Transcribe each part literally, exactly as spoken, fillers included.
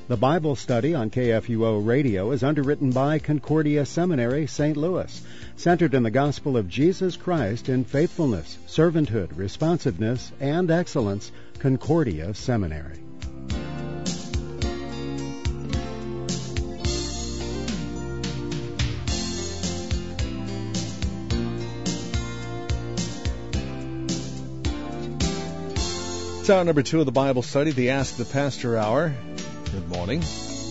The Bible study on K F U O Radio is underwritten by Concordia Seminary, Saint Louis, centered in the gospel of Jesus Christ in faithfulness, servanthood, responsiveness, and excellence. Concordia Seminary. It's hour number two of the Bible study, the Ask the Pastor Hour. Good morning.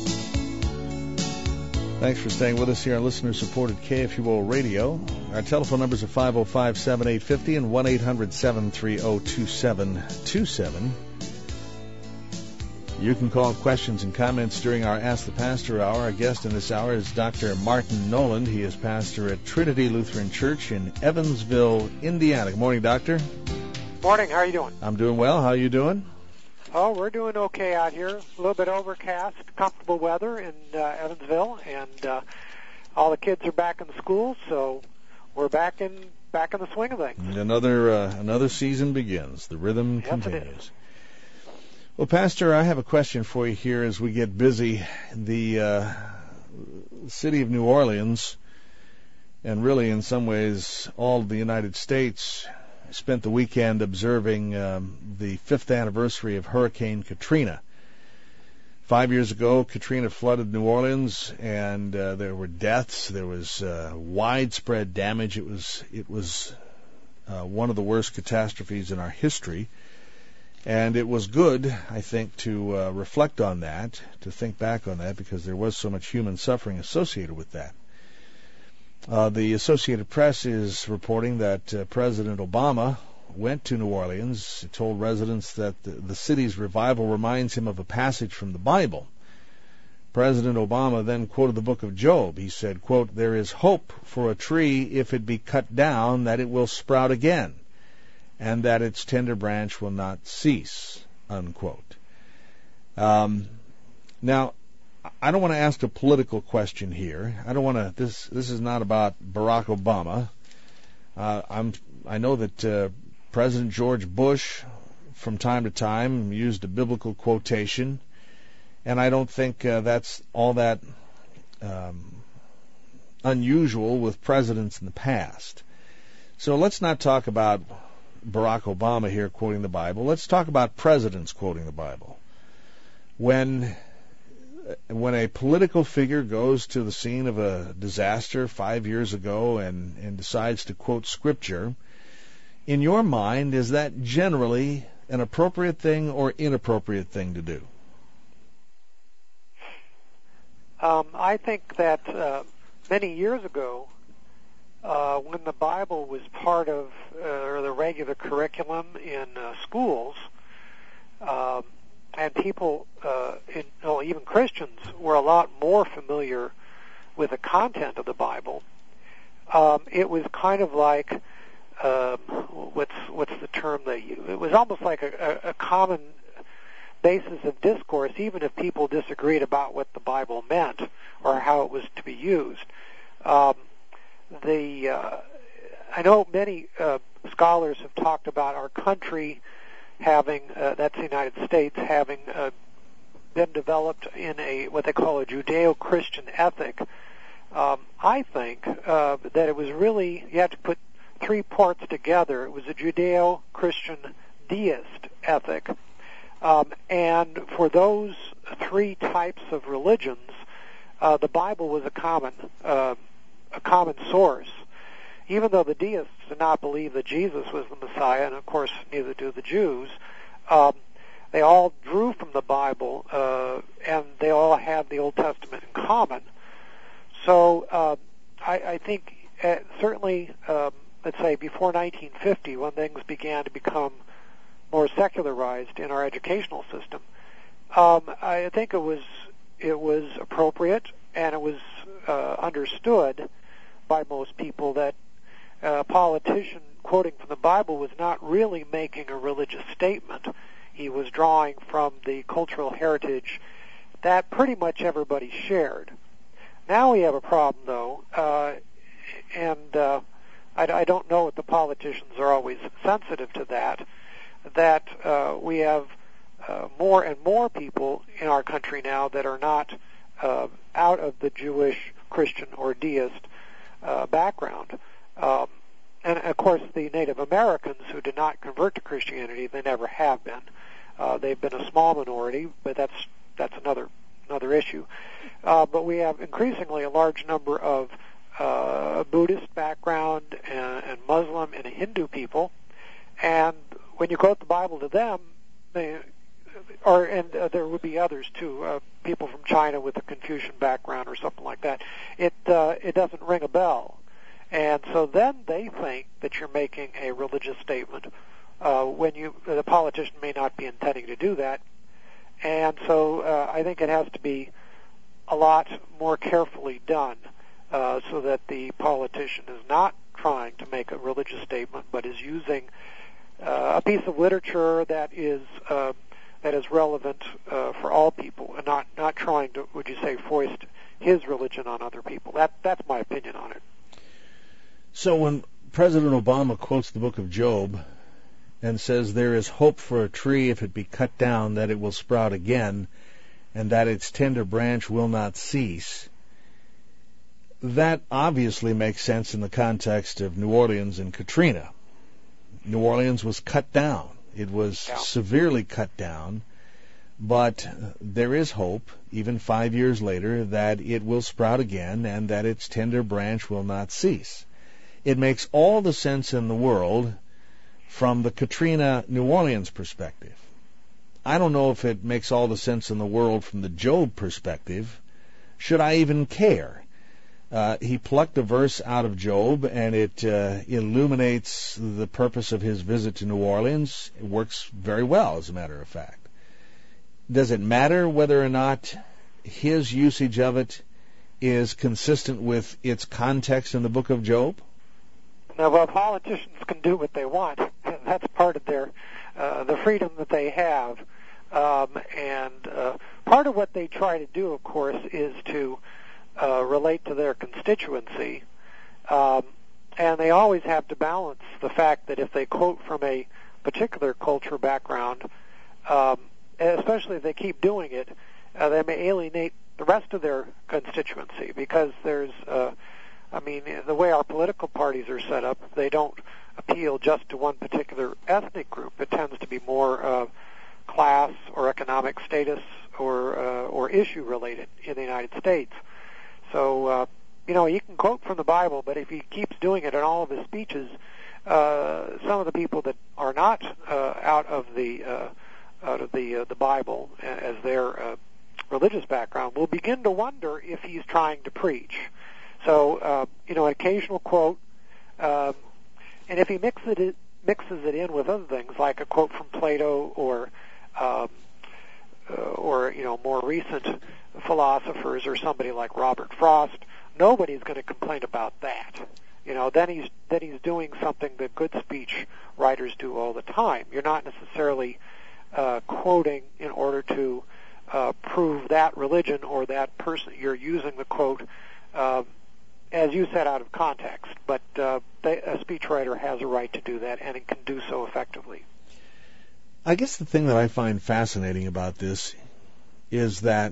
Thanks for staying with us here on listener-supported K F U O Radio. Our telephone numbers are five oh five, seven eight five oh and one eight hundred, seven three oh, two seven two seven. You can call questions and comments during our Ask the Pastor Hour. Our guest in this hour is Doctor Martin Noland. He is pastor at Trinity Lutheran Church in Evansville, Indiana. Good morning, Doctor. Morning. How are you doing? I'm doing well. How are you doing? Oh, we're doing okay out here. A little bit overcast, comfortable weather in uh, Evansville, and uh, all the kids are back in school, so we're back in back in the swing of things. And another uh, another season begins. The rhythm yes, continues. It is. Well, Pastor, I have a question for you here as we get busy. The uh, city of New Orleans, and really in some ways all of the United States, spent the weekend observing um, the fifth anniversary of Hurricane Katrina. Five years ago, Katrina flooded New Orleans, and uh, there were deaths. There was uh, widespread damage. It was it was uh, one of the worst catastrophes in our history, and it was good, I think, to uh, reflect on that, to think back on that, because there was so much human suffering associated with that. Uh, the Associated Press is reporting that uh, President Obama went to New Orleans, told residents that the, the city's revival reminds him of a passage from the Bible. President Obama then quoted the book of Job. He said, quote, "There is hope for a tree if it be cut down, that it will sprout again, and that its tender branch will not cease," unquote. Um, now, I don't want to ask a political question here. I don't want to. This this is not about Barack Obama. Uh, I'm. I know that uh, President George Bush, from time to time, used a biblical quotation, and I don't think uh, that's all that um, unusual with presidents in the past. So let's not talk about Barack Obama here quoting the Bible. Let's talk about presidents quoting the Bible. When When a political figure goes to the scene of a disaster five years ago and, and decides to quote Scripture, in your mind, is that generally an appropriate thing or inappropriate thing to do? Um, I think that uh, many years ago, uh, when the Bible was part of uh, the regular curriculum in uh, schools, uh, and people, uh, in, well, even Christians, were a lot more familiar with the content of the Bible. Um, it was kind of like, um, what's what's the term they use? It was almost like a, a, a common basis of discourse, even if people disagreed about what the Bible meant or how it was to be used. Um, the uh, I know many uh, scholars have talked about our country having, uh, that's the United States, having uh, been developed in a what they call a Judeo-Christian ethic. Um, I think uh, that it was really, you have to put three parts together. It was a Judeo-Christian deist ethic. Um, and for those three types of religions, uh, the Bible was a common, uh, a common source. Even though the deists did not believe that Jesus was the Messiah, and of course neither do the Jews, um, they all drew from the Bible, uh, and they all have the Old Testament in common. So uh, I, I think uh, certainly, um, let's say before nineteen fifty, when things began to become more secularized in our educational system, um, I think it was it was appropriate, and it was uh, understood by most people that a politician quoting from the Bible was not really making a religious statement. He was drawing from the cultural heritage that pretty much everybody shared. Now we have a problem, though, uh, and uh, I, I don't know if the politicians are always sensitive to that, that uh, we have uh, more and more people in our country now that are not uh, out of the Jewish, Christian, or deist uh, background. Um, and, of course, the Native Americans who did not convert to Christianity, they never have been. Uh, they've been a small minority, but that's that's another another issue. Uh, but we have increasingly a large number of uh, Buddhist background and, and Muslim and Hindu people, and when you quote the Bible to them, they, or and uh, there would be others too, uh, people from China with a Confucian background or something like that. It uh, it doesn't ring a bell, and so then they think that you're making a religious statement uh, when you the politician may not be intending to do that, and so uh, I think it has to be a lot more carefully done uh, so that the politician is not trying to make a religious statement, but is using uh, a piece of literature that is uh, that is relevant uh, for all people, and not not trying to, would you say, foist his religion on other people. That that's my opinion on it. So when President Obama quotes the book of Job and says there is hope for a tree if it be cut down, that it will sprout again, and that its tender branch will not cease, that obviously makes sense in the context of New Orleans and Katrina. New Orleans was cut down. It was yeah. severely cut down, but there is hope, even five years later, that it will sprout again and that its tender branch will not cease. It makes all the sense in the world from the Katrina New Orleans perspective. I don't know if it makes all the sense in the world from the Job perspective. Should I even care? Uh, he plucked a verse out of Job, and it uh, illuminates the purpose of his visit to New Orleans. It works very well, as a matter of fact. Does it matter whether or not his usage of it is consistent with its context in the book of Job? Now, well, politicians can do what they want. That's part of their uh, the freedom that they have. Um, and uh, part of what they try to do, of course, is to uh, relate to their constituency. Um, and they always have to balance the fact that if they quote from a particular culture background, um, especially if they keep doing it, uh, they may alienate the rest of their constituency, because there's, uh, I mean, the way our political parties are set up, they don't appeal just to one particular ethnic group. It tends to be more uh, class or economic status or uh, or issue related in the United States. So, uh, you know, he can quote from the Bible, but if he keeps doing it in all of his speeches, uh, some of the people that are not uh, out of the uh, out of the uh, the Bible as their uh, religious background will begin to wonder if he's trying to preach. So, uh, you know, an occasional quote, uh, and if he mixes it, mixes it in with other things, like a quote from Plato or, um, uh, or you know, more recent philosophers or somebody like Robert Frost, nobody's going to complain about that. You know, then he's then he's doing something that good speech writers do all the time. You're not necessarily uh, quoting in order to uh, prove that religion or that person. You're using the quote. Uh, as you said, out of context, but uh, they, a speechwriter has a right to do that, and it can do so effectively. I guess the thing that I find fascinating about this is that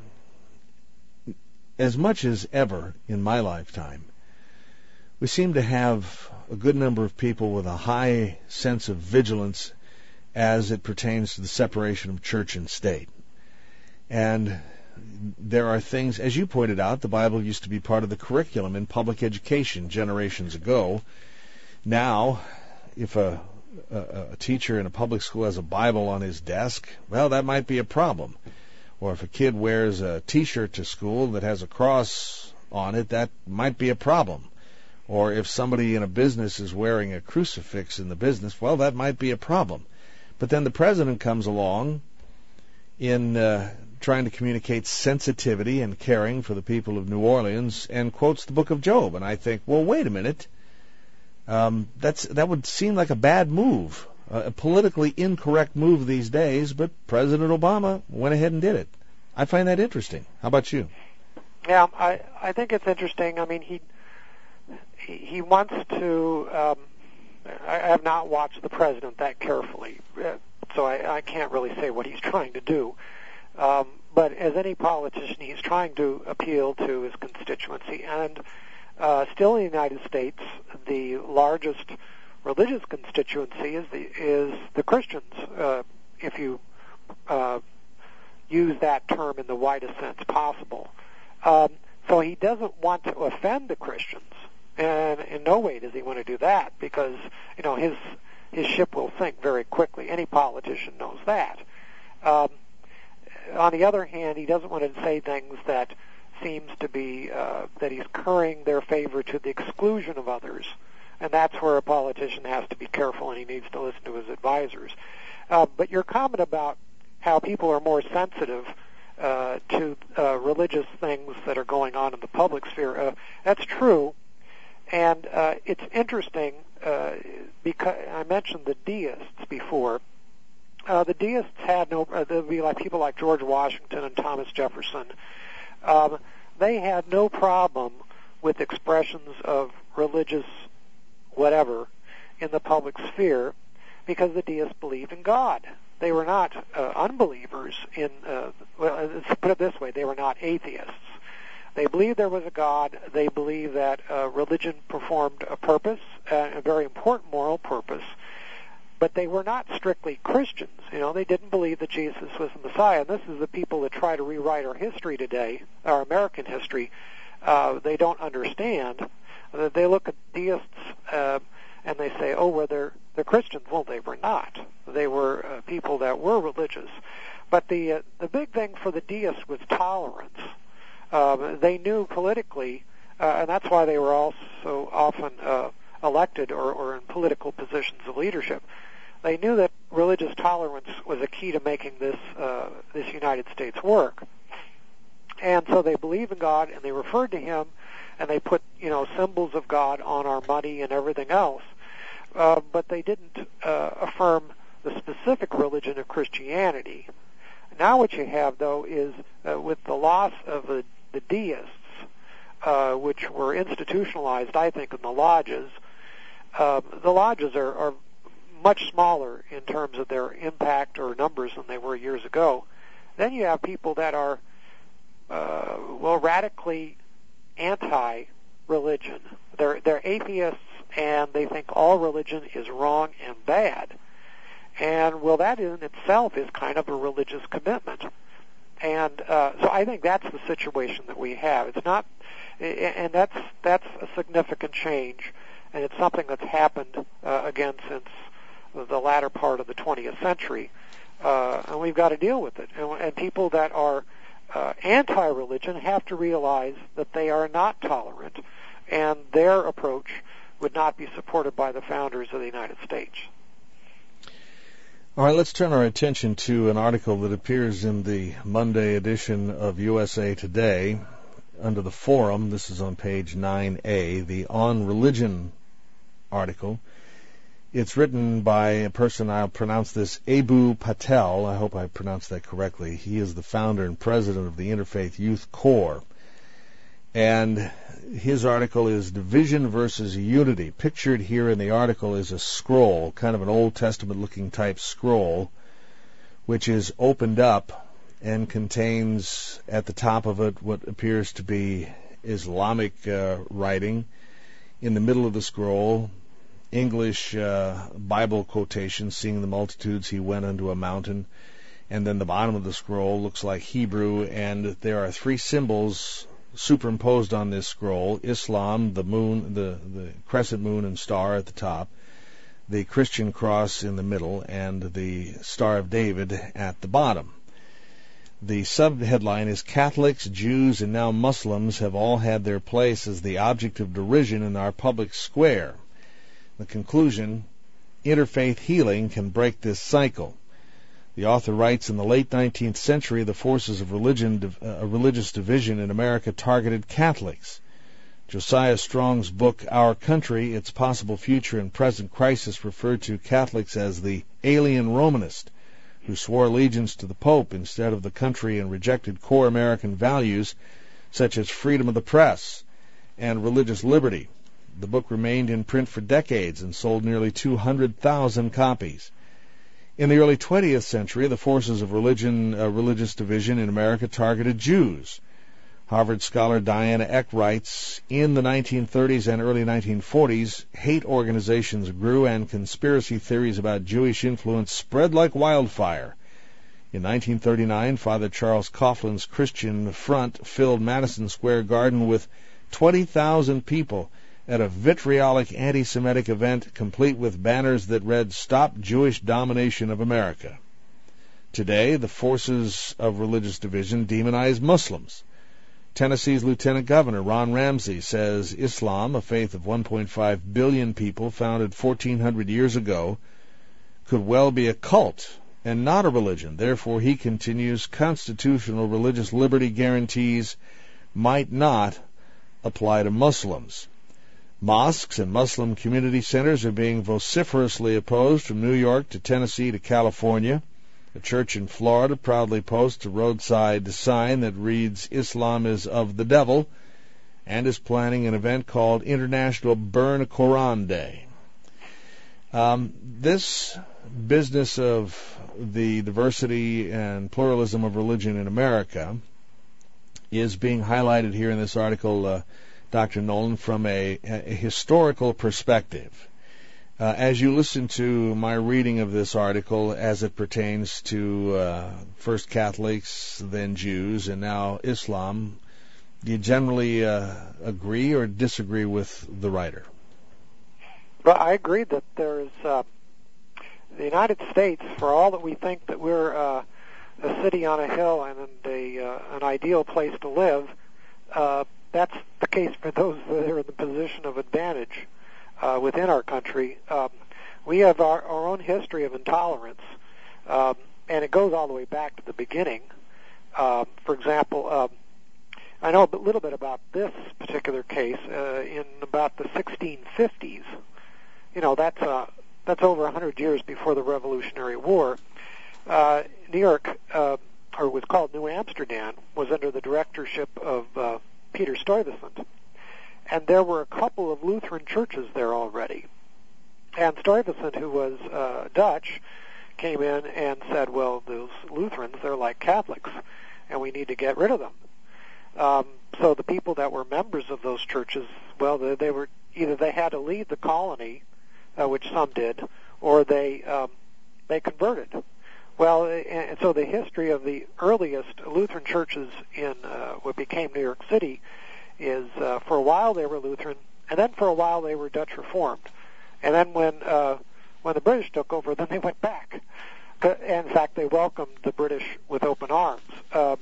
as much as ever in my lifetime, we seem to have a good number of people with a high sense of vigilance as it pertains to the separation of church and state. And there are things, as you pointed out, the Bible used to be part of the curriculum in public education generations ago. Now, if a, a, a teacher in a public school has a Bible on his desk, well, that might be a problem. Or if a kid wears a T-shirt to school that has a cross on it, that might be a problem. Or if somebody in a business is wearing a crucifix in the business, well, that might be a problem. But then the president comes along in uh, trying to communicate sensitivity and caring for the people of New Orleans and quotes the book of Job. And I think, well, wait a minute. Um, that's that would seem like a bad move, a politically incorrect move these days, but President Obama went ahead and did it. I find that interesting. How about you? Yeah, I, I think it's interesting. I mean, he he, he wants to... Um, I have not watched the president that carefully. Uh, so I, I can't really say what he's trying to do. Um, but as any politician, he's trying to appeal to his constituency. And uh, still in the United States, the largest religious constituency is the, is the Christians, uh, if you uh, use that term in the widest sense possible. Um, so he doesn't want to offend the Christians. And in no way does he want to do that, because, you know, his his ship will sink very quickly. Any politician knows that. Um, on the other hand, he doesn't want to say things that seems to be uh, that he's currying their favor to the exclusion of others, and that's where a politician has to be careful, and he needs to listen to his advisors. Uh, but your comment about how people are more sensitive uh, to uh, religious things that are going on in the public sphere, uh, that's true. And uh, it's interesting, uh, because I mentioned the deists before. Uh, the deists had no, uh, there'd be like people like George Washington and Thomas Jefferson. Um, they had no problem with expressions of religious whatever in the public sphere, because the deists believed in God. They were not uh, unbelievers in, uh, well, let's put it this way, they were not atheists. They believed there was a God. They believed that uh, religion performed a purpose, uh, a very important moral purpose. But they were not strictly Christians. You know, they didn't believe that Jesus was the Messiah. And this is the people that try to rewrite our history today, our American history. Uh, they don't understand. Uh, they look at deists uh, and they say, "Oh, well, they're they're Christians." Well, they were not. They were uh, people that were religious. But the uh, the big thing for the deists was tolerance. Um, they knew politically, uh, and that's why they were also often uh, elected or, or in political positions of leadership. They knew that religious tolerance was a key to making this uh, this United States work, and so they believed in God and they referred to Him, and they put you know symbols of God on our money and everything else, uh, but they didn't uh, affirm the specific religion of Christianity. Now what you have, though, is uh, with the loss of the the deists, uh, which were institutionalized, I think, in the lodges. Uh, the lodges are, are much smaller in terms of their impact or numbers than they were years ago. Then you have people that are, uh, well, radically anti-religion. They're, they're atheists, and they think all religion is wrong and bad. And, well, that in itself is kind of a religious commitment. And uh, so I think that's the situation that we have. It's not, and that's that's a significant change, and it's something that's happened uh, again since the latter part of the twentieth century, uh, and we've got to deal with it. And, and people that are uh, anti-religion have to realize that they are not tolerant, and their approach would not be supported by the founders of the United States. All right, let's turn our attention to an article that appears in the Monday edition of U S A Today under the forum. This is on page nine A, the On Religion article. It's written by a person, I'll pronounce this, Abu Patel. I hope I pronounced that correctly. He is the founder and president of the Interfaith Youth Corps. And his article is Division versus Unity. Pictured here in the article is a scroll, kind of an Old Testament-looking type scroll, which is opened up and contains at the top of it what appears to be Islamic uh, writing. In the middle of the scroll, English uh, Bible quotations, seeing the multitudes, he went unto a mountain. And then the bottom of the scroll looks like Hebrew, and there are three symbols superimposed on this scroll: Islam, the moon, the, the crescent moon and star at the top, the Christian cross in the middle, and the Star of David at the bottom. The subheadline is Catholics, Jews, and now Muslims have all had their place as the object of derision in our public square. The conclusion, interfaith healing can break this cycle. The author writes, in the late nineteenth century, the forces of religion, uh, religious division in America targeted Catholics. Josiah Strong's book, Our Country, Its Possible Future and Present Crisis, referred to Catholics as the alien Romanist, who swore allegiance to the Pope instead of the country and rejected core American values such as freedom of the press and religious liberty. The book remained in print for decades and sold nearly two hundred thousand copies. In the early twentieth century, the forces of religion, uh, religious division in America targeted Jews. Harvard scholar Diana Eck writes, in the nineteen thirties and early nineteen forties, hate organizations grew and conspiracy theories about Jewish influence spread like wildfire. In nineteen thirty-nine, Father Charles Coughlin's Christian Front filled Madison Square Garden with twenty thousand people at a vitriolic anti-Semitic event complete with banners that read, "Stop Jewish Domination of America." Today, the forces of religious division demonize Muslims. Tennessee's Lieutenant Governor Ron Ramsey says Islam, a faith of one point five billion people founded fourteen hundred years ago, could well be a cult and not a religion. Therefore, he continues, constitutional religious liberty guarantees might not apply to Muslims. Mosques and Muslim community centers are being vociferously opposed from New York to Tennessee to California. A church in Florida proudly posts a roadside sign that reads, "Islam is of the devil," and is planning an event called International Burn a Quran Day. Um, this business of the diversity and pluralism of religion in America is being highlighted here in this article, uh, Doctor Nolan, from a, a historical perspective. Uh, as you listen to my reading of this article as it pertains to uh, first Catholics, then Jews, and now Islam, do you generally uh, agree or disagree with the writer? Well, I agree that there's uh, the United States, for all that we think that we're uh, a city on a hill and a, uh, an ideal place to live, uh, that's the case for those that are in the position of advantage uh, within our country. Um, we have our, our own history of intolerance, um, and it goes all the way back to the beginning. Uh, for example, uh, I know a little bit about this particular case. Uh, in about the sixteen fifties, you know, that's uh, that's over one hundred years before the Revolutionary War. Uh, New York, uh, or was called New Amsterdam, was under the directorship of uh, Peter Stuyvesant, and there were a couple of Lutheran churches there already. And Stuyvesant, who was uh, Dutch, came in and said, well, those Lutherans, they're like Catholics, and we need to get rid of them. Um, so the people that were members of those churches, well, they, they were either they had to leave the colony, uh, which some did, or they um, they converted. Well, and so the history of the earliest Lutheran churches in uh, what became New York City is uh, for a while they were Lutheran, and then for a while they were Dutch Reformed. And then when uh, when the British took over, then they went back. In fact, they welcomed the British with open arms. Um,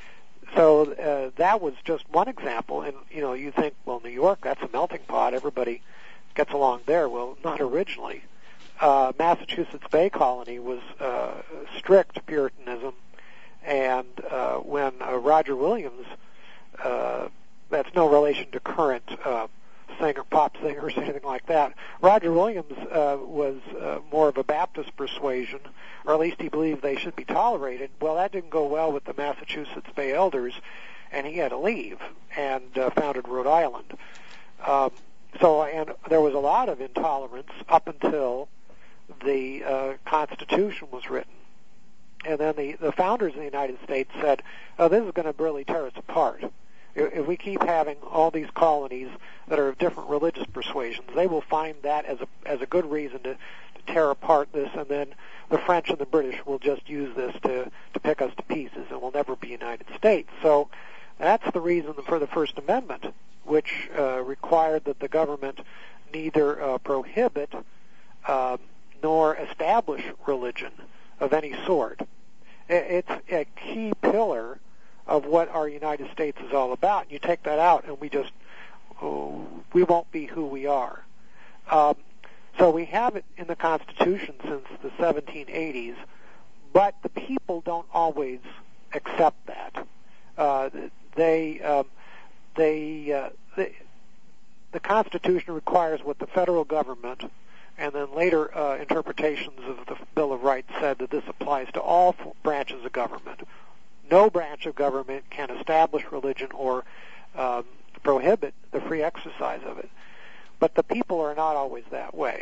so uh, that was just one example. And, you know, you think, well, New York, that's a melting pot. Everybody gets along there. Well, not originally. Uh, Massachusetts Bay Colony was uh, strict Puritanism, and uh, when uh, Roger Williams, uh, that's no relation to current uh, singer, pop singers, anything like that. Roger Williams uh, was uh, more of a Baptist persuasion, or at least he believed they should be tolerated. Well, that didn't go well with the Massachusetts Bay Elders, and he had to leave and uh, founded Rhode Island. Um, so, and there was a lot of intolerance up until the uh, Constitution was written. And then the, the founders of the United States said, oh, this is going to really tear us apart. If we keep having all these colonies that are of different religious persuasions, they will find that as a as a good reason to, to tear apart this, and then the French and the British will just use this to, to pick us to pieces, and we'll never be United States. So that's the reason for the First Amendment, which uh, required that the government neither uh, prohibit uh, nor establish religion of any sort. It's a key pillar of what our United States is all about. You take that out, and we just oh, we won't be who we are. Um, so we have it in the Constitution since the seventeen eighties, but the people don't always accept that. Uh, they, um, they, uh, they, the Constitution requires what the federal government, and then later uh, interpretations of the Bill of Rights said that this applies to all branches of government. No branch of government can establish religion or um, prohibit the free exercise of it. But the people are not always that way.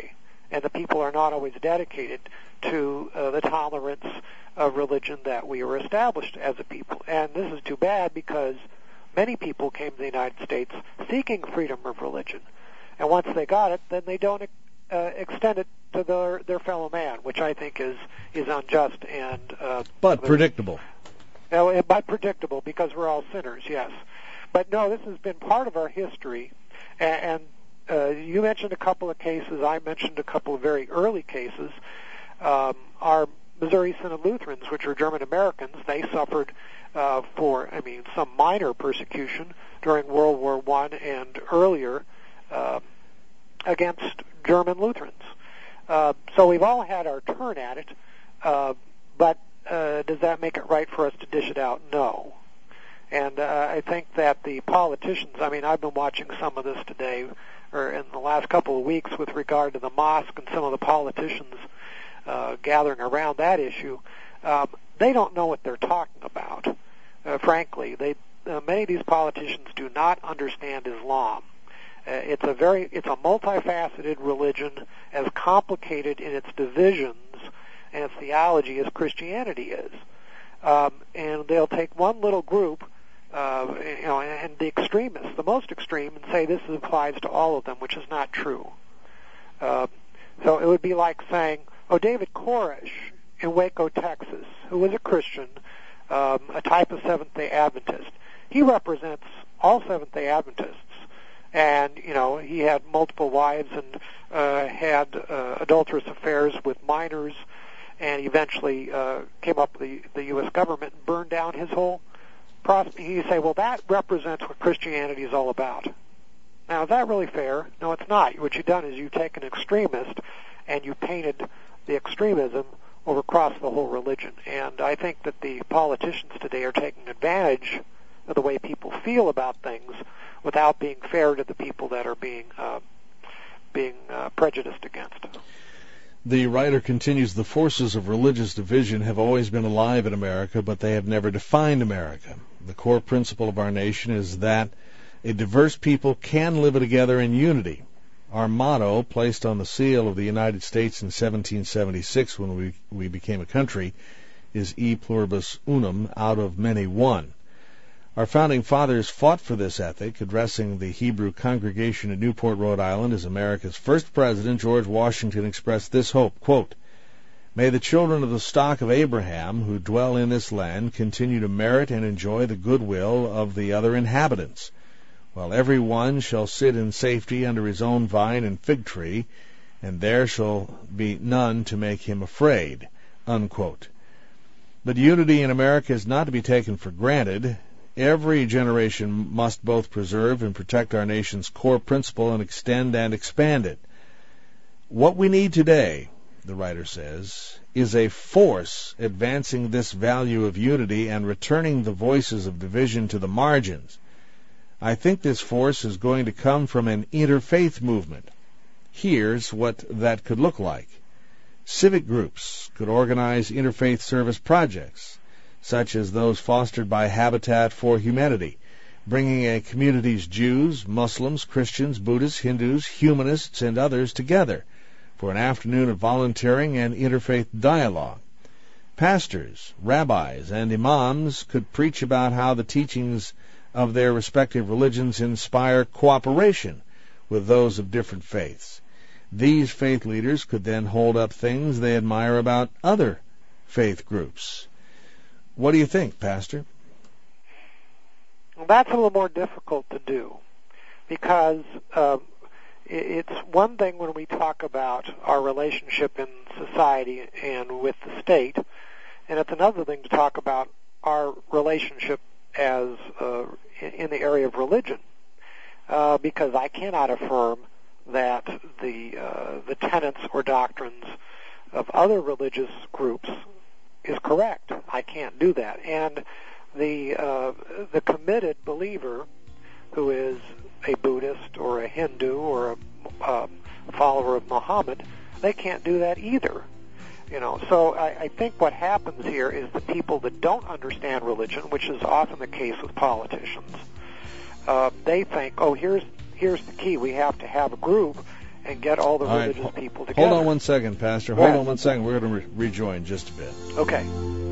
and the people are not always dedicated to uh, the tolerance of religion that we were established as a people. And this is too bad, because many people came to the United States seeking freedom of religion, and once they got it, then they don't uh, extend it to their their fellow man, which I think is is unjust and uh, but predictable. Uh, but predictable, because we're all sinners, yes. But no, this has been part of our history, and, and uh, you mentioned a couple of cases. I mentioned a couple of very early cases. Um, our Missouri Synod Lutherans, which are German Americans, they suffered uh, for, I mean, some minor persecution during World War One and earlier uh, against German Lutherans. Uh, so we've all had our turn at it, uh, but uh, does that make it right for us to dish it out? No. And uh, I think that the politicians, I mean, I've been watching some of this today, or in the last couple of weeks, with regard to the mosque and some of the politicians uh, gathering around that issue. Um, they don't know what they're talking about. Uh, frankly, they uh, many of these politicians do not understand Islam. Uh, it's a very, it's a multifaceted religion, as complicated in its divisions and its theology as Christianity is. Um, and they'll take one little group, uh, you know, and the extremists, the most extreme, and say this applies to all of them, which is not true. Uh, so it would be like saying, oh, David Koresh in Waco, Texas, who was a Christian, um, a type of Seventh-day Adventist, he represents all Seventh-day Adventists. And, you know, he had multiple wives and uh, had uh, adulterous affairs with minors, and eventually uh, came up with the, the U S government and burned down his whole prosperity. You say, well, that represents what Christianity is all about. Now, is that really fair? No, it's not. What you've done is you've taken an extremist and you painted the extremism over across the whole religion. And I think that the politicians today are taking advantage of the way people feel about things without being fair to the people that are being uh, being uh, prejudiced against. The writer continues, the forces of religious division have always been alive in America, but they have never defined America. The core principle of our nation is that a diverse people can live together in unity. Our motto, placed on the seal of the United States in seventeen seventy-six when we, we became a country, is E pluribus unum, out of many one. Our founding fathers fought for this ethic. Addressing the Hebrew congregation in Newport, Rhode Island, as America's first president, George Washington expressed this hope, quote, "May the children of the stock of Abraham who dwell in this land continue to merit and enjoy the goodwill of the other inhabitants, while every one shall sit in safety under his own vine and fig tree, and there shall be none to make him afraid," unquote. But unity in America is not to be taken for granted. Every generation must both preserve and protect our nation's core principle and extend and expand it. What we need today, the writer says, is a force advancing this value of unity and returning the voices of division to the margins. I think this force is going to come from an interfaith movement. Here's what that could look like. Civic groups could organize interfaith service projects, such as those fostered by Habitat for Humanity, bringing a community's Jews, Muslims, Christians, Buddhists, Hindus, humanists, and others together for an afternoon of volunteering and interfaith dialogue. Pastors, rabbis, and imams could preach about how the teachings of their respective religions inspire cooperation with those of different faiths. These faith leaders could then hold up things they admire about other faith groups. What do you think, Pastor? Well, that's a little more difficult to do, because uh, it's one thing when we talk about our relationship in society and with the state, and it's another thing to talk about our relationship as uh, in the area of religion, uh, because I cannot affirm that the uh, the tenets or doctrines of other religious groups is correct. I can't do that. And the uh, the committed believer who is a Buddhist or a Hindu or a um, follower of Muhammad, they can't do that either. You know, so I, I think what happens here is the people that don't understand religion, which is often the case with politicians, uh, they think, oh, here's here's the key. We have to have a group, and get all the all religious right. people together. Hold on one second, Pastor. Hold Yeah. on one second. We're going to re- rejoin just a bit. Okay.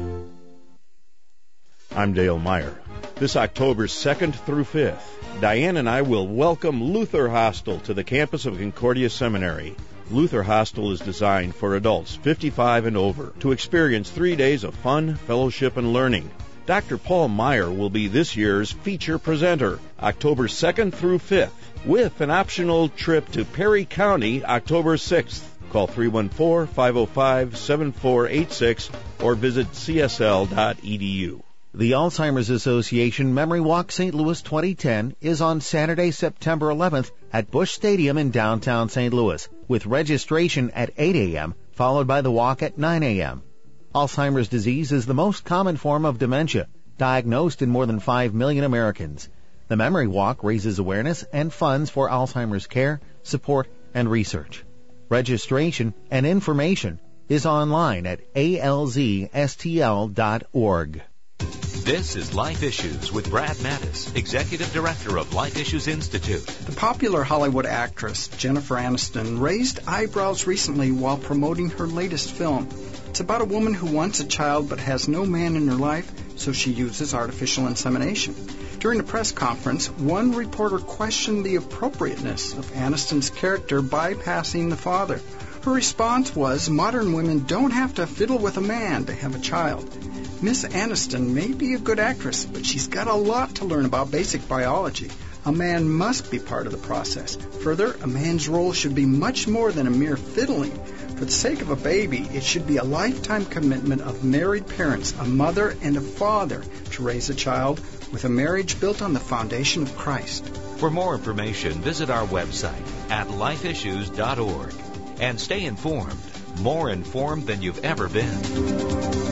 I'm Dale Meyer. This October second through fifth, Diane and I will welcome Luther Hostel to the campus of Concordia Seminary. Luther Hostel is designed for adults fifty-five and over to experience three days of fun, fellowship, and learning. Doctor Paul Meyer will be this year's feature presenter, October second through fifth, with an optional trip to Perry County, October sixth. Call three one four, five oh five, seven four eight six or visit c s l dot e d u. The Alzheimer's Association Memory Walk Saint Louis twenty ten is on Saturday, September eleventh at Busch Stadium in downtown Saint Louis, with registration at eight a.m., followed by the walk at nine a.m. Alzheimer's disease is the most common form of dementia, diagnosed in more than five million Americans. The Memory Walk raises awareness and funds for Alzheimer's care, support, and research. Registration and information is online at a l z s t l dot org. This is Life Issues with Brad Mattis, Executive Director of Life Issues Institute. The popular Hollywood actress Jennifer Aniston raised eyebrows recently while promoting her latest film. It's about a woman who wants a child but has no man in her life, so she uses artificial insemination. During a press conference, one reporter questioned the appropriateness of Aniston's character bypassing the father. Her response was, modern women don't have to fiddle with a man to have a child. Miss Aniston may be a good actress, but she's got a lot to learn about basic biology. A man must be part of the process. Further, a man's role should be much more than a mere fiddling. For the sake of a baby, it should be a lifetime commitment of married parents, a mother and a father, to raise a child with a marriage built on the foundation of Christ. For more information, visit our website at life issues dot org and stay informed, more informed than you've ever been.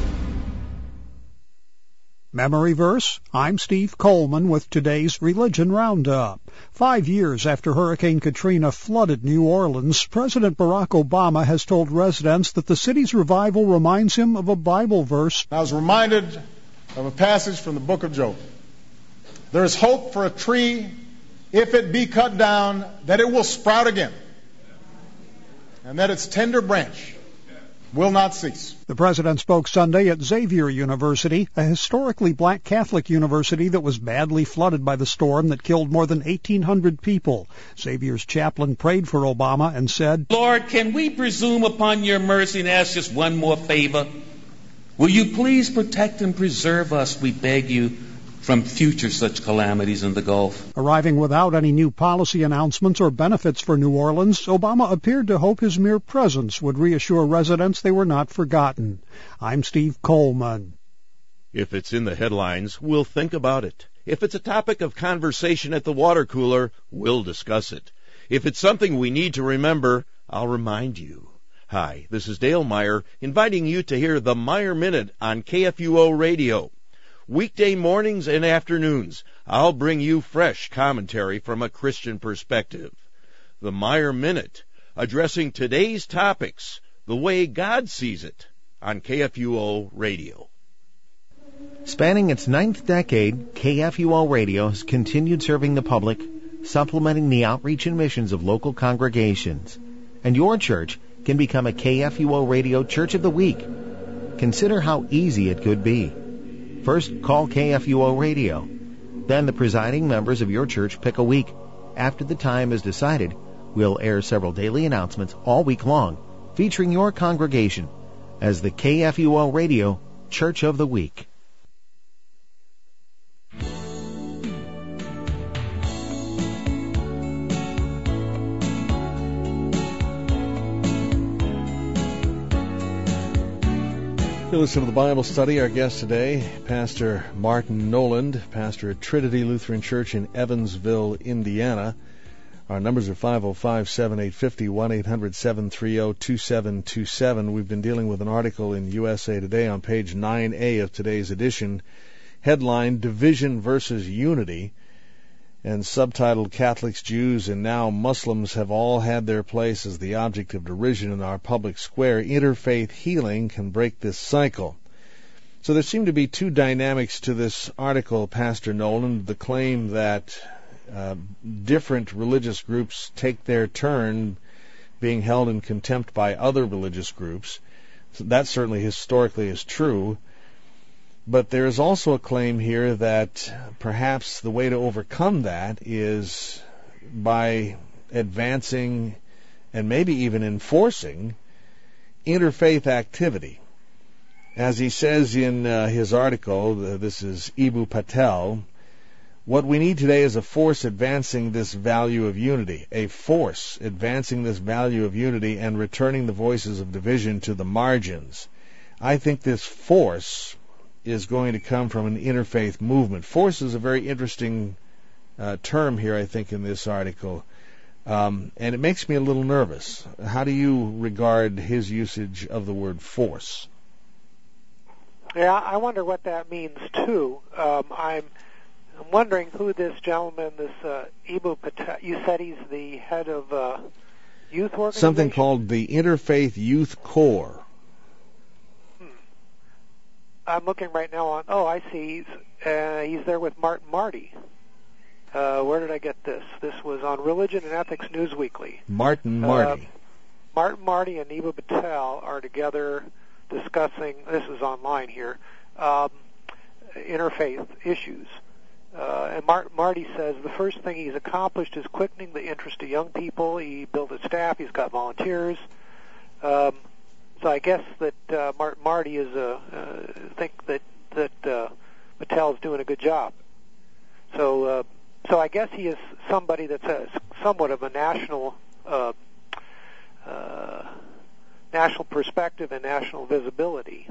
Memory verse, I'm Steve Coleman with today's Religion Roundup. Five years after Hurricane Katrina flooded New Orleans, President Barack Obama has told residents that the city's revival reminds him of a Bible verse. I was reminded of a passage from the book of Job. There is hope for a tree, if it be cut down, that it will sprout again, and that its tender branch will not cease. The president spoke Sunday at Xavier University, a historically black Catholic university that was badly flooded by the storm that killed more than eighteen hundred people. Xavier's chaplain prayed for Obama and said, Lord, can we presume upon your mercy and ask just one more favor? Will you please protect and preserve us, we beg you, from future such calamities in the Gulf? Arriving without any new policy announcements or benefits for New Orleans, Obama appeared to hope his mere presence would reassure residents they were not forgotten. I'm Steve Coleman. If it's in the headlines, we'll think about it. If it's a topic of conversation at the water cooler, we'll discuss it. If it's something we need to remember, I'll remind you. Hi, this is Dale Meyer, inviting you to hear the Meyer Minute on K F U O Radio. Weekday mornings and afternoons, I'll bring you fresh commentary from a Christian perspective. The Meyer Minute, addressing today's topics the way God sees it, on K F U O Radio. Spanning its ninth decade, K F U O Radio has continued serving the public, supplementing the outreach and missions of local congregations. And your church can become a K F U O Radio Church of the Week. Consider how easy it could be. First, call K F U O Radio. Then the presiding members of your church pick a week. After the time is decided, we'll air several daily announcements all week long, featuring your congregation as the K F U O Radio Church of the Week. You listen to the Bible study. Our guest today, Pastor Martin Noland, pastor at Trinity Lutheran Church in Evansville, Indiana. Our numbers are five oh five, seven eight five oh, one eight hundred, seven three oh, two seven two seven. We've been dealing with an article in U S A Today on page nine A of today's edition, headline, Division versus Unity, and subtitled, Catholics, Jews, and now Muslims have all had their place as the object of derision in our public square. Interfaith healing can break this cycle. So there seem to be two dynamics to this article, Pastor Noland. The claim that uh, different religious groups take their turn being held in contempt by other religious groups. So that certainly historically is true. But there is also a claim here that perhaps the way to overcome that is by advancing and maybe even enforcing interfaith activity. As he says in uh, his article, uh, this is Eboo Patel, what we need today is a force advancing this value of unity, a force advancing this value of unity and returning the voices of division to the margins. I think this force is going to come from an interfaith movement. Force is a very interesting uh, term here, I think, in this article, um, and it makes me a little nervous. How do you regard his usage of the word force? Yeah, I wonder what that means, too. Um, I'm I'm wondering who this gentleman, this uh, Eboo Patel, you said he's the head of uh, youth organization? Something called the Interfaith Youth Corps. Hmm. I'm looking right now on, oh, I see, he's, uh, he's there with Martin Marty. Uh, where did I get this? This was on Religion and Ethics News Weekly. Martin Marty. Uh, Martin Marty and Eboo Patel are together discussing, this is online here, um, interfaith issues. Uh, and Mar- Marty says the first thing he's accomplished is quickening the interest of young people. He built a staff. He's got volunteers. Um, so I guess that uh, Mar- Marty is a uh, think that that uh, Patel's doing a good job. So uh, so I guess he is somebody that's a, somewhat of a national uh, uh, national perspective and national visibility.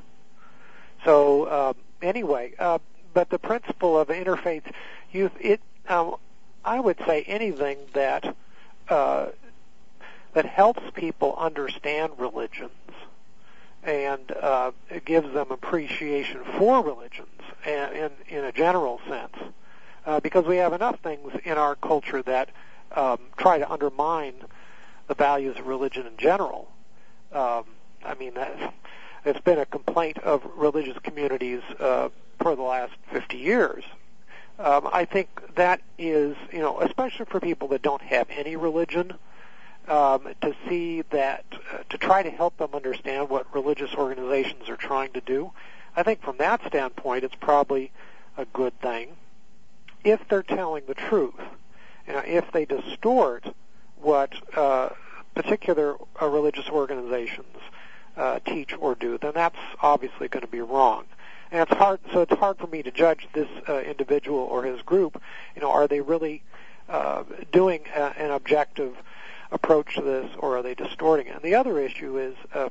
So uh, anyway. Uh, But the principle of interfaith youth, it, um, I would say anything that uh, that helps people understand religions and uh, it gives them appreciation for religions and, in, in a general sense, uh, because we have enough things in our culture that um, try to undermine the values of religion in general. Um, I mean, that's, it's been a complaint of religious communities uh, for the last fifty years. Um, I think that is, you know, especially for people that don't have any religion, um, to see that, uh, to try to help them understand what religious organizations are trying to do. I think from that standpoint, it's probably a good thing if they're telling the truth. You know, if they distort what uh, particular uh, religious organizations uh, teach or do, then that's obviously going to be wrong. And it's hard, so it's hard for me to judge this uh, individual or his group. You know, are they really uh, doing a, an objective approach to this, or are they distorting it? And the other issue is uh,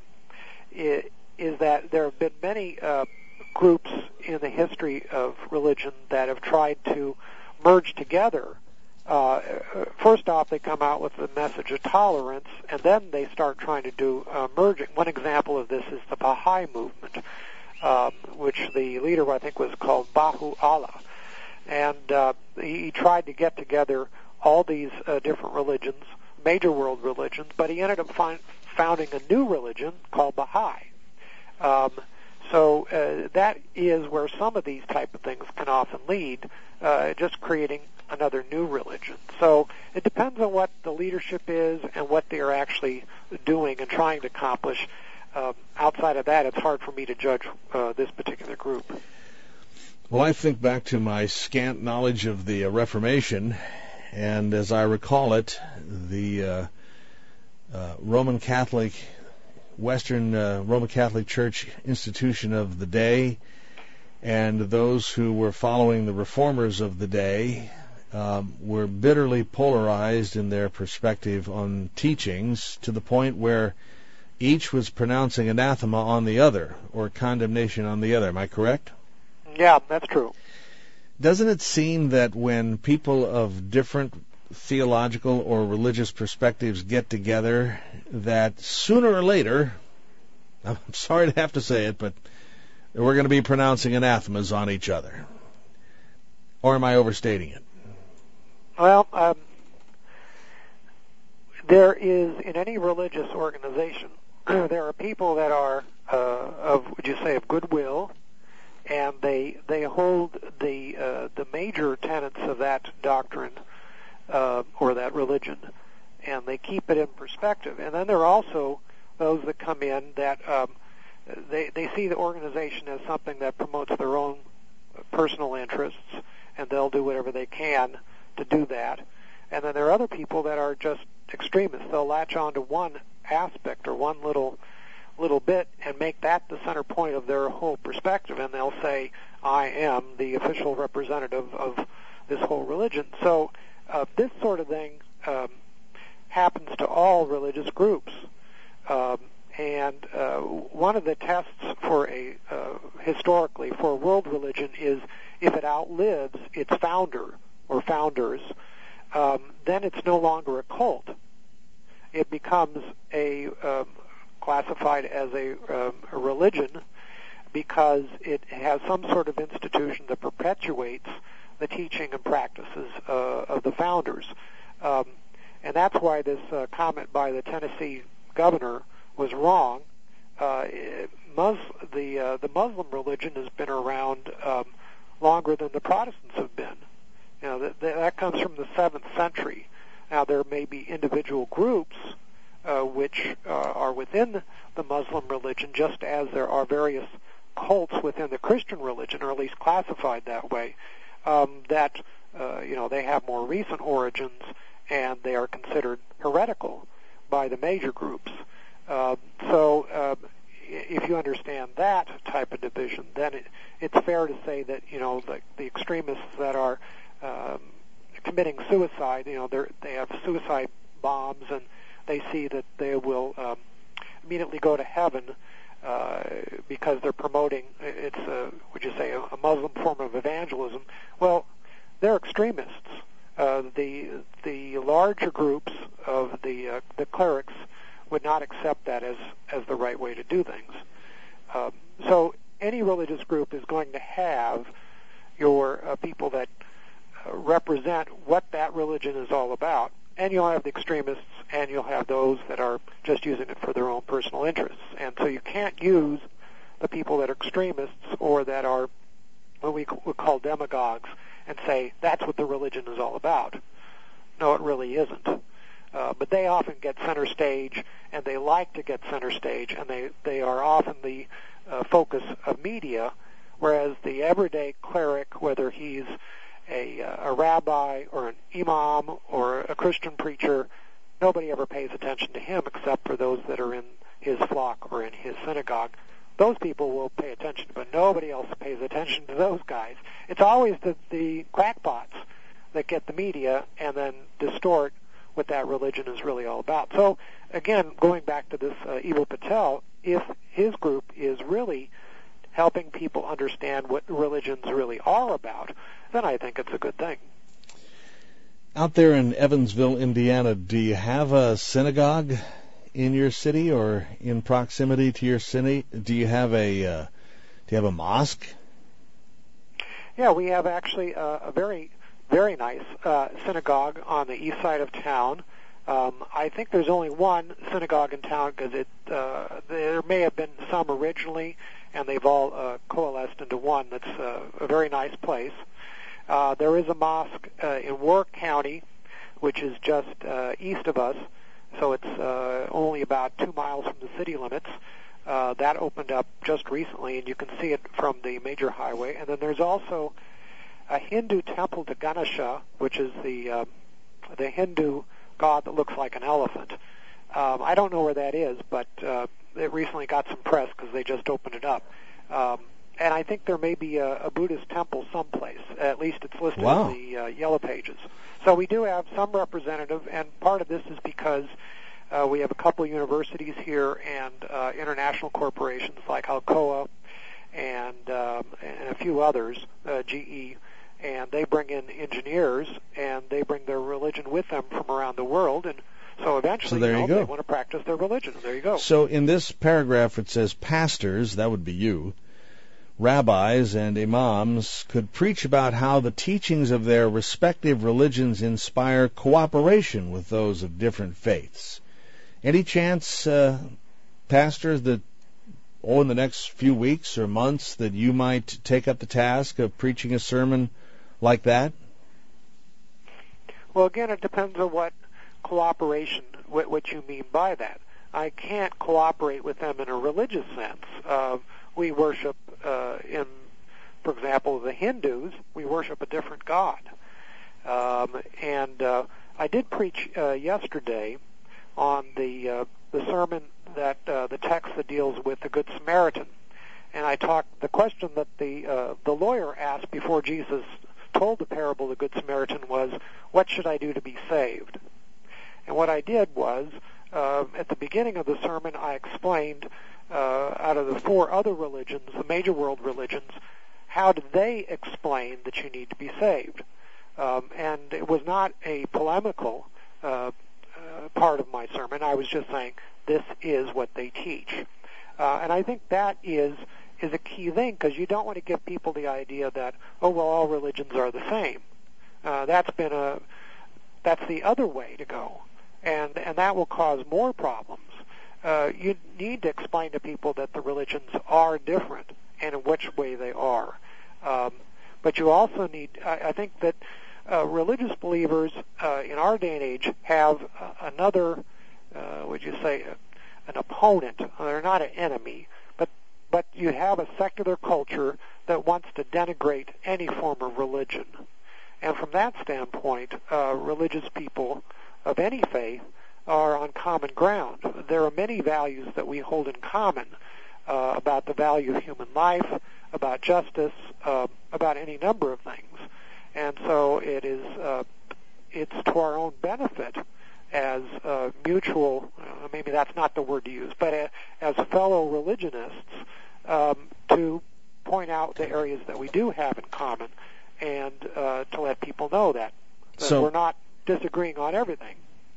is that there have been many uh, groups in the history of religion that have tried to merge together. Uh, first off, they come out with the message of tolerance, and then they start trying to do uh, merging. One example of this is the Baha'i movement. Um, which the leader, I think, was called Bahu Allah. And uh, he, he tried to get together all these uh, different religions, major world religions, but he ended up find, founding a new religion called Baha'i. Um, so uh, that is where some of these type of things can often lead, uh, just creating another new religion. So it depends on what the leadership is and what they are actually doing and trying to accomplish. Um, outside of that, it's hard for me to judge uh, this particular group. Well, I think back to my scant knowledge of the uh, Reformation, and as I recall it, the uh, uh, Roman Catholic, Western uh, Roman Catholic Church institution of the day, and those who were following the reformers of the day um, were bitterly polarized in their perspective on teachings, to the point where each was pronouncing anathema on the other, or condemnation on the other. Am I correct? Yeah, that's true. Doesn't it seem that when people of different theological or religious perspectives get together, that sooner or later, I'm sorry to have to say it, but we're going to be pronouncing anathemas on each other? Or am I overstating it? Well, um, there is, in any religious organization, there are people that are uh, of, would you say, of goodwill, and they they hold the uh, the major tenets of that doctrine uh, or that religion, and they keep it in perspective. And then there are also those that come in that um, they they see the organization as something that promotes their own personal interests, and they'll do whatever they can to do that. And then there are other people that are just extremists. They'll latch on to one aspect or one little little bit and make that the center point of their whole perspective, and they'll say, I am the official representative of this whole religion. So uh, this sort of thing um, happens to all religious groups. Um, and uh, one of the tests for a uh, historically for a world religion is if it outlives its founder or founders, um, then it's no longer a cult. It becomes a um, classified as a, um, a religion because it has some sort of institution that perpetuates the teaching and practices uh, of the founders. Um, and that's why this uh, comment by the Tennessee governor was wrong. Uh, Mus- the uh, the Muslim religion has been around um, longer than the Protestants have been. You know, that, that comes from the seventh century. Now, there may be individual groups uh, which uh, are within the Muslim religion, just as there are various cults within the Christian religion, or at least classified that way, um, that, uh, you know, they have more recent origins, and they are considered heretical by the major groups. Uh, so uh, if you understand that type of division, then it, it's fair to say that, you know, the, the extremists that are um, committing suicide, you know, they're, they have suicide bombs, and they see that they will um, immediately go to heaven uh, because they're promoting, it's, a, would you say, a, a Muslim form of evangelism. Well, they're extremists. Uh, the the larger groups of the uh, the clerics would not accept that as, as the right way to do things. Um, so any religious group is going to have your uh, people that uh, represent what that religion is all about, and you'll have the extremists, and you'll have those that are just using it for their own personal interests. And so you can't use the people that are extremists or that are what we would call demagogues and say that's what the religion is all about. No, it really isn't. Uh, but they often get center stage, and they like to get center stage, and they, they are often the uh, focus of media, whereas the everyday cleric, whether he's a, uh, a rabbi or an imam or a Christian preacher, nobody ever pays attention to him except for those that are in his flock or in his synagogue. Those people will pay attention, but nobody else pays attention to those guys. It's always the, the crackpots that get the media and then distort what that religion is really all about. So, again, going back to this uh, Eboo Patel, if his group is really helping people understand what religions really are about, then I think it's a good thing. Out there in Evansville, Indiana, do you have a synagogue in your city or in proximity to your city? Do you have a uh, do you have a mosque? Yeah, we have actually a, a very very nice uh, synagogue on the east side of town. Um, I think there's only one synagogue in town because it uh, there may have been some originally, and they've all uh, coalesced into one. That's uh, a very nice place. Uh, there is a mosque uh, in Warwick County, which is just uh, east of us, so it's uh, only about two miles from the city limits. Uh, that opened up just recently, and you can see it from the major highway. And then there's also a Hindu temple to Ganesha, which is the uh, the Hindu god that looks like an elephant. Um, I don't know where that is, but uh, it recently got some press because they just opened it up. Um, and I think there may be a, a Buddhist temple someplace. At least it's listed Wow. in the uh, Yellow Pages. So we do have some representative, and part of this is because uh, we have a couple of universities here and uh, international corporations like Alcoa and, um, and a few others, uh, G E, and they bring in engineers, and they bring their religion with them from around the world, and so eventually So there you know, you go. they want to practice their religion. There you go. So in this paragraph it says pastors, that would be you, rabbis and imams could preach about how the teachings of their respective religions inspire cooperation with those of different faiths. Any chance, uh, pastors, that oh, in the next few weeks or months that you might take up the task of preaching a sermon like that? Well, again, it depends on what cooperation, what, what you mean by that. I can't cooperate with them in a religious sense. Uh, we worship uh, in, for example, the Hindus, we worship a different god. Um, and uh, I did preach uh, yesterday on the uh, the sermon that uh, the text that deals with the Good Samaritan, and I talked the question that the uh, the lawyer asked before Jesus told the parable of the Good Samaritan was, "What should I do to be saved?" And what I did was, uh, at the beginning of the sermon, I explained uh, out of the four other religions, the major world religions, how did they explain that you need to be saved? Um, and it was not a polemical uh, uh, part of my sermon. I was just saying this is what they teach, uh, and I think that is is a key thing, because you don't want to give people the idea that, oh well, all religions are the same. Uh, that's been a that's the other way to go, and and that will cause more problems. Uh, you need to explain to people that the religions are different and in which way they are. Um, but you also need, I, I think that uh, religious believers uh, in our day and age have uh, another, uh, would you say, an opponent. They're not an enemy, but but you have a secular culture that wants to denigrate any form of religion. And from that standpoint, uh, religious people of any faith are on common ground. There are many values that we hold in common uh, about the value of human life, about justice, uh, about any number of things. And so it is, uh, it's to our own benefit as uh, mutual, uh, maybe that's not the word to use, but uh, as fellow religionists, um, to point out the areas that we do have in common and uh, to let people know that, that so, we're not disagreeing on everything.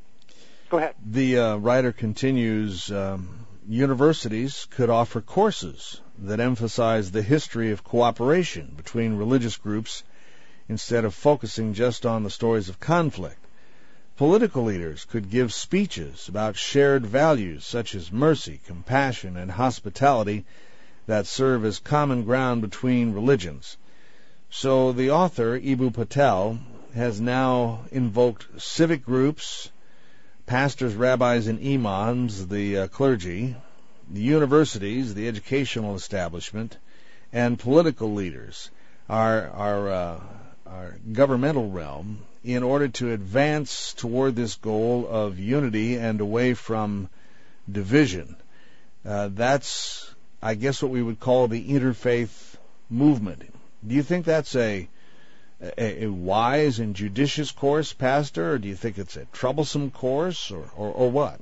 Go ahead. The uh, writer continues, um, universities could offer courses that emphasize the history of cooperation between religious groups instead of focusing just on the stories of conflict. Political leaders could give speeches about shared values such as mercy, compassion, and hospitality that serve as common ground between religions. So the author, Eboo Patel, has now invoked civic groups, pastors, rabbis, and imams, the uh, clergy, the universities, the educational establishment, and political leaders, our, our, uh, our governmental realm, in order to advance toward this goal of unity and away from division. Uh, that's, I guess, what we would call the interfaith movement. Do you think that's a, a, a wise and judicious course, Pastor, or do you think it's a troublesome course, or, or, or what?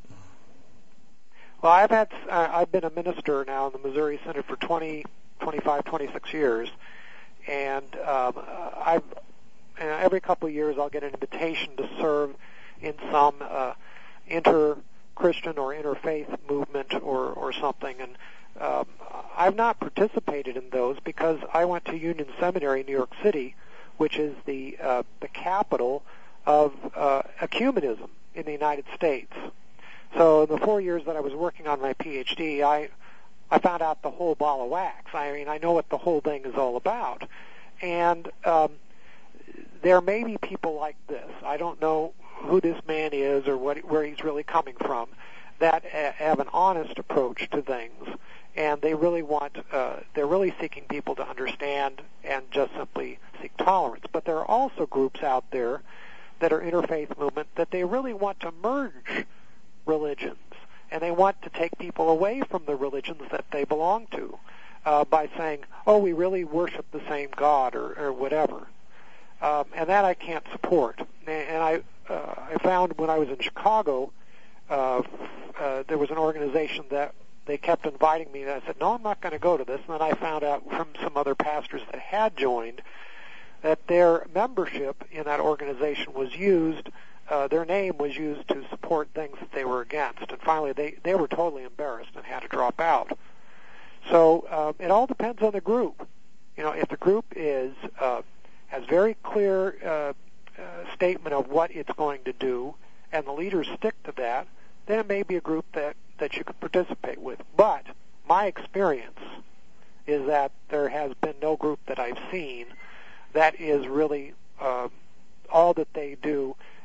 Well, I've had uh, I've been a minister now in the Missouri Synod for twenty, twenty-five, twenty-six years, and um, I've uh, every couple of years I'll get an invitation to serve in some uh, inter-Christian or interfaith movement or, or something, and um, I've not participated in those because I went to Union Seminary in New York City, which is the uh, the capital of uh, ecumenism in the United States. So in the four years that I was working on my P H D, I I found out the whole ball of wax. I mean, I know what the whole thing is all about. And um, there may be people like this. I don't know who this man is or what where he's really coming from, that uh, have an honest approach to things, and they really want, uh, they're really seeking people to understand and just simply seek tolerance. But there are also groups out there that are interfaith movement that they really want to merge religions, and they want to take people away from the religions that they belong to uh, by saying, oh, we really worship the same God or, or whatever. Um, and that I can't support. And I, uh, I found when I was in Chicago, uh, uh, there was an organization that they kept inviting me, and I said, no, I'm not going to go to this. And then I found out from some other pastors that had joined that their membership in that organization was used, uh, their name was used to support things that they were against. And finally, they, they were totally embarrassed and had to drop out. So uh, it all depends on the group. You know, if the group is uh, has very clear uh, uh, statement of what it's going to do, and the leaders stick to that, then it may be a group that, that you could participate with. But my experience is that there has been no group that I've seen that is really uh, all that they do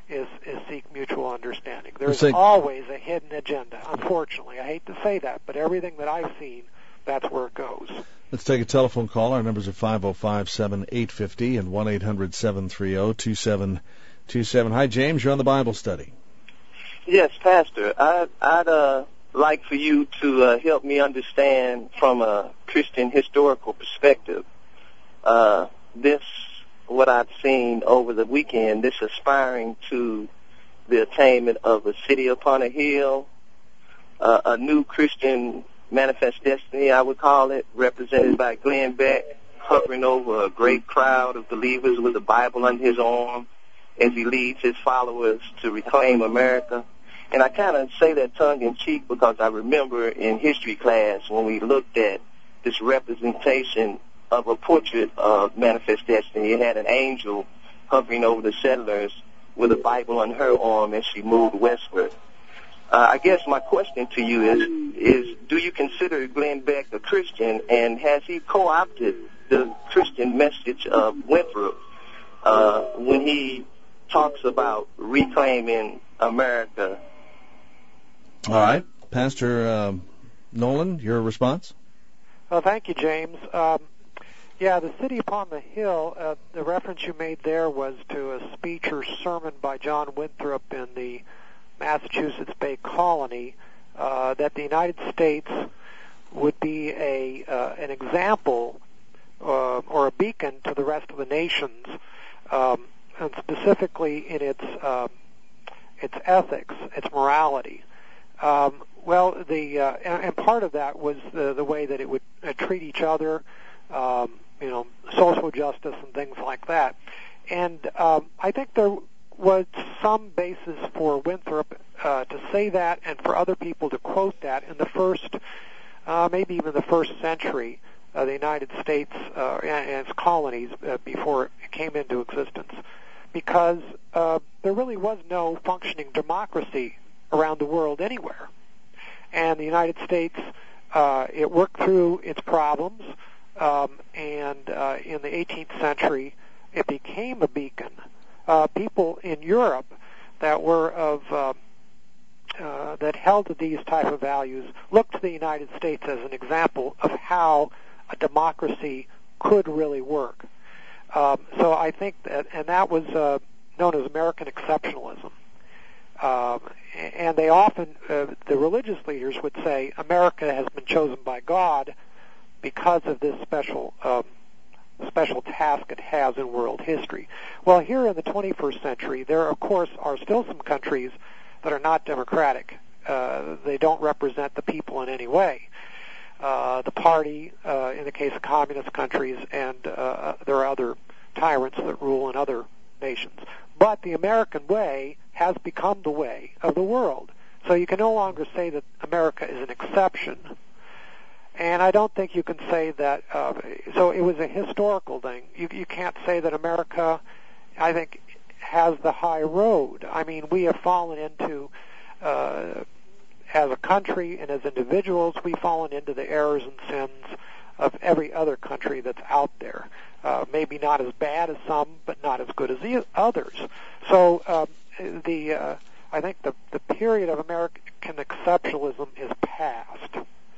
is, is seek mutual understanding. There's say, always a hidden agenda, unfortunately. I hate to say that, but everything that I've seen, that's where it goes. Let's take a telephone call. Our numbers are five oh five, seven eight five oh and one eight hundred, seven three oh, two seven two seven. Hi, James. You're on the Bible study. Yes, Pastor. I'd, I'd uh, like for you to uh, help me understand from a Christian historical perspective uh, this, what I've seen over the weekend, this aspiring to the attainment of a city upon a hill, uh, a new Christian manifest destiny, I would call it, represented by Glenn Beck, hovering over a great crowd of believers with a Bible under his arm as he leads his followers to reclaim America. And I kind of say that tongue-in-cheek because I remember in history class when we looked at this representation of a portrait of manifest destiny, it had an angel hovering over the settlers with a Bible on her arm as she moved westward. Uh, I guess my question to you is, is do you consider Glenn Beck a Christian, and has he co-opted the Christian message of Winthrop uh, when he talks about reclaiming America? All right. Pastor um, Nolan, your response? Well, thank you, James. Um, yeah, the city upon the hill, uh, the reference you made there was to a speech or sermon by John Winthrop in the Massachusetts Bay Colony, uh, that the United States would be a uh, an example uh, or a beacon to the rest of the nations, um, and specifically in its uh, its ethics, its morality. Um, well, the uh, and, and part of that was the, the way that it would uh, treat each other, um, you know, social justice and things like that. And um, I think there was some basis for Winthrop uh, to say that and for other people to quote that in the first, uh, maybe even the first century of the United States uh, and its colonies uh, before it came into existence, because uh, there really was no functioning democracy around the world anywhere. And the United States, uh, it worked through its problems, um, and uh, in the eighteenth century, it became a beacon. Uh, people in Europe that were of uh, uh, that held to these type of values looked to the United States as an example of how a democracy could really work. Um, so I think that, and that was uh, known as American exceptionalism. Um, and they often, uh, the religious leaders would say, America has been chosen by God because of this special um, special task it has in world history. Well, here in the twenty-first century, there, of course, are still some countries that are not democratic. Uh, they don't represent the people in any way. Uh, the party, uh, in the case of communist countries, and uh, there are other tyrants that rule in other nations. But the American way has become the way of the world. So you can no longer say that America is an exception. And I don't think you can say that, uh, so it was a historical thing. You, you can't say that America, I think, has the high road. I mean, we have fallen into, uh, as a country and as individuals, we've fallen into the errors and sins of every other country that's out there. Uh, maybe not as bad as some, but not as good as the others. So um, the uh, I think the, the period of American exceptionalism is past.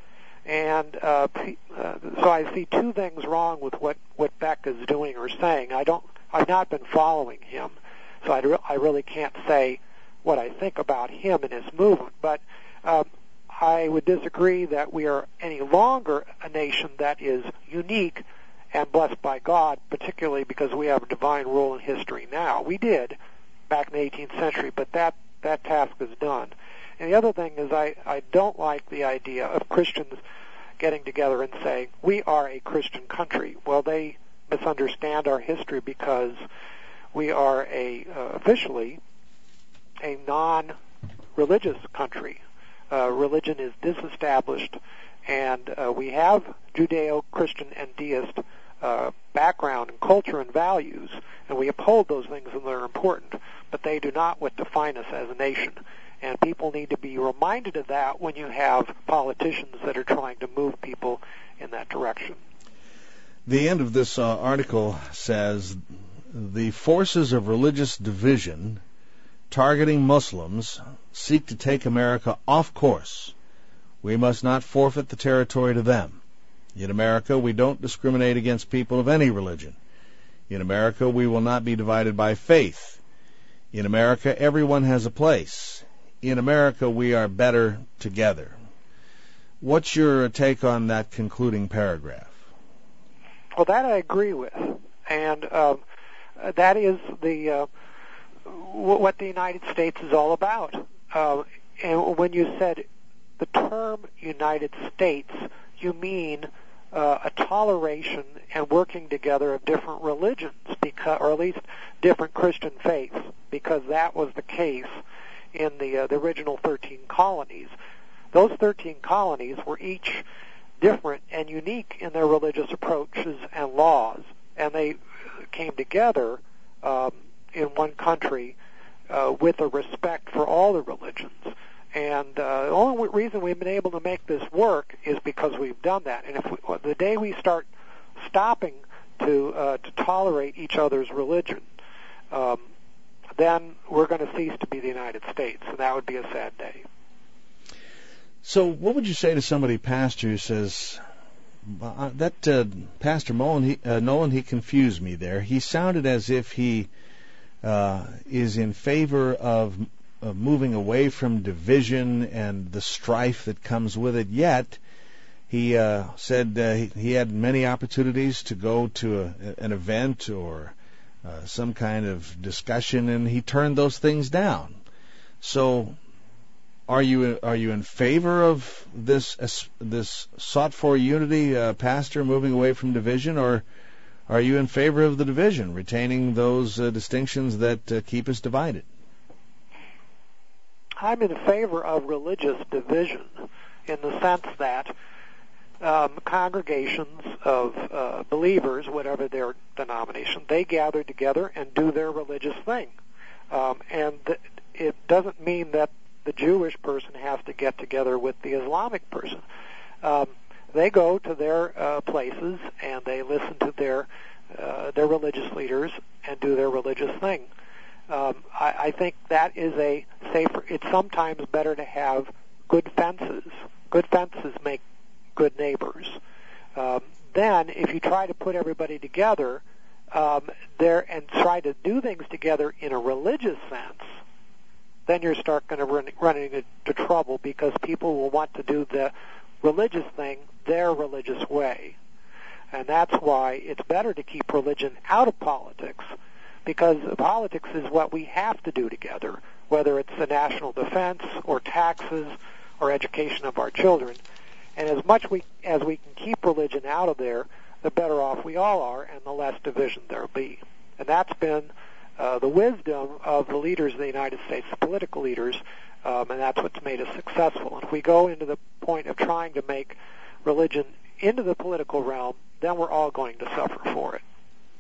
And uh, uh, so I see two things wrong with what, what Beck is doing or saying. I don't, I've not been following him, so I, re- I really can't say what I think about him and his movement. But um, I would disagree that we are any longer a nation that is unique and blessed by God, particularly because we have a divine role in history now. We did back in the eighteenth century, but that, that task is done. And the other thing is I, I don't like the idea of Christians getting together and saying, we are a Christian country. Well, they misunderstand our history because we are a uh, officially a non-religious country. Uh, religion is disestablished, and uh, we have Judeo-Christian and deist uh, background and culture and values, and we uphold those things and they're important, but they do not what define us as a nation. And people need to be reminded of that when you have politicians that are trying to move people in that direction. The end of this uh, article says, the forces of religious division targeting Muslims seek to take America off course, we must not forfeit the territory to them. In America, we don't discriminate against people of any religion. In America, we will not be divided by faith. In America, everyone has a place. In America, we are better together. What's your take on that concluding paragraph? Well, that I agree with, and um, that is the uh, w- what the United States is all about. Uh, and when you said the term United States, you mean uh, a toleration and working together of different religions, because, or at least different Christian faiths, because that was the case in the uh, the original thirteen colonies. Those thirteen colonies were each different and unique in their religious approaches and laws, and they came together um, in one country uh, with a respect for all the religions. And uh, the only reason we've been able to make this work is because we've done that. And if we, the day we start stopping to uh, to tolerate each other's religion, um, then we're going to cease to be the United States, and that would be a sad day. So what would you say to somebody, pastor, who says, uh, that uh, Pastor Nolan he, uh, Nolan, he confused me there. He sounded as if he uh, is in favor of uh, moving away from division and the strife that comes with it, yet he uh, said uh, he, he had many opportunities to go to a, an event or uh, some kind of discussion, and he turned those things down. So Are you are you in favor of this uh, this sought for unity, uh, pastor, moving away from division, or are you in favor of the division, retaining those uh, distinctions that uh, keep us divided? I'm in favor of religious division in the sense that um, congregations of uh, believers, whatever their denomination, they gather together and do their religious thing, um, and th- it doesn't mean that the Jewish person has to get together with the Islamic person. Um, they go to their uh, places and they listen to their uh, their religious leaders and do their religious thing. Um, I, I think that is a safer. It's sometimes better to have good fences. Good fences make good neighbors. Um, then, if you try to put everybody together um, there and try to do things together in a religious sense, then you're start going to run, run into trouble, because people will want to do the religious thing their religious way. And that's why it's better to keep religion out of politics, because politics is what we have to do together, whether it's the national defense or taxes or education of our children. And as much we, as we can keep religion out of there, the better off we all are and the less division there will be. And that's been Uh, the wisdom of the leaders of the United States, the political leaders, um, and that's what's made us successful. And if we go into the point of trying to make religion into the political realm, then we're all going to suffer for it.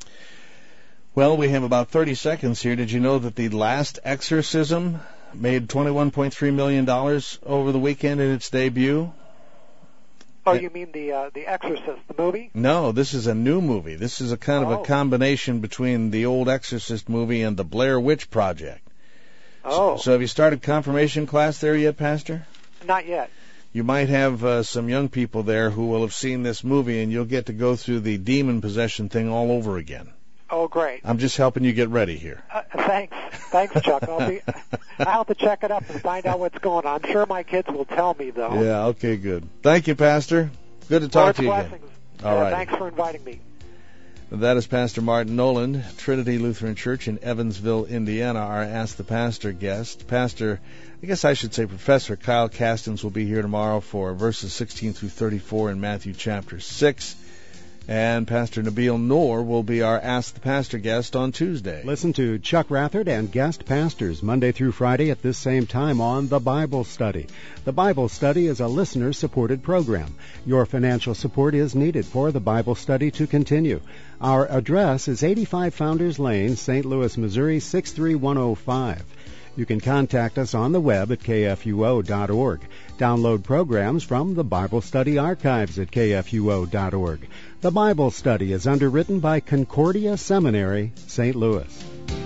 Well, we have about thirty seconds here. Did you know that the Last Exorcism made twenty-one point three million dollars over the weekend in its debut? Oh, you mean the uh, the Exorcist, the movie? No, this is a new movie. This is a kind of oh. a combination between the old Exorcist movie and the Blair Witch Project. Oh. So, so have you started confirmation class there yet, Pastor? Not yet. You might have uh, some young people there who will have seen this movie, and you'll get to go through the demon possession thing all over again. Oh, great. I'm just helping you get ready here. Uh, thanks. Thanks, Chuck. I'll, be, I'll have to check it up and find out what's going on. I'm sure my kids will tell me, though. Yeah, okay, good. Thank you, Pastor. Good to talk Lord's to you blessings. again. All uh, right. Thanks for inviting me. That is Pastor Martin Nolan, Trinity Lutheran Church in Evansville, Indiana, our Ask the Pastor guest. Pastor, I guess I should say Professor Kyle Castens will be here tomorrow for verses sixteen through thirty-four in Matthew chapter six. And Pastor Nabil Noor will be our Ask the Pastor guest on Tuesday. Listen to Chuck Rathard and guest pastors Monday through Friday at this same time on The Bible Study. The Bible Study is a listener-supported program. Your financial support is needed for the Bible Study to continue. Our address is eighty-five Founders Lane, Saint Louis, Missouri, six three one oh five. You can contact us on the web at k f u o dot org. Download programs from the Bible Study archives at k f u o dot org. The Bible Study is underwritten by Concordia Seminary, Saint Louis.